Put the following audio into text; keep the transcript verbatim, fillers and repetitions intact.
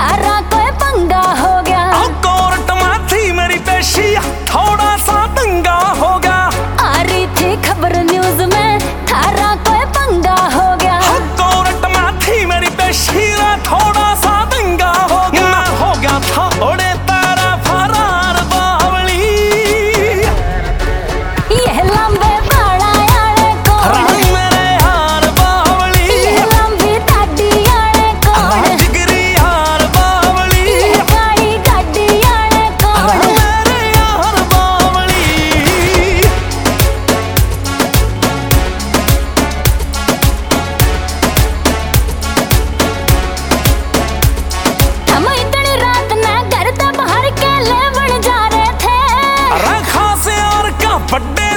थारा कोई पंगा हो गया। कोर्ट में थी मेरी पेशी, थोड़ा सा दंगा हो गया। आ रही थी खबर न्यूज में, थारा कोई पंगा हो गया। कोर्ट में थी मेरी पेशी, थोड़ा सा दंगा हो गया। मैं हो गया था ओड़े तारा फरार बावली। ये लंबे बाड़ा यारे कौन, मेरे यार बावली। ये लंबी दाढ़ी यारे कौन, जिगरी यार बावली। ये काली गाड़ी यारे कौन। मेरे यार बावली। हम इतनी रात ना घर से बाहर के लेवण जा रहे थे। रखा से और का बड्डे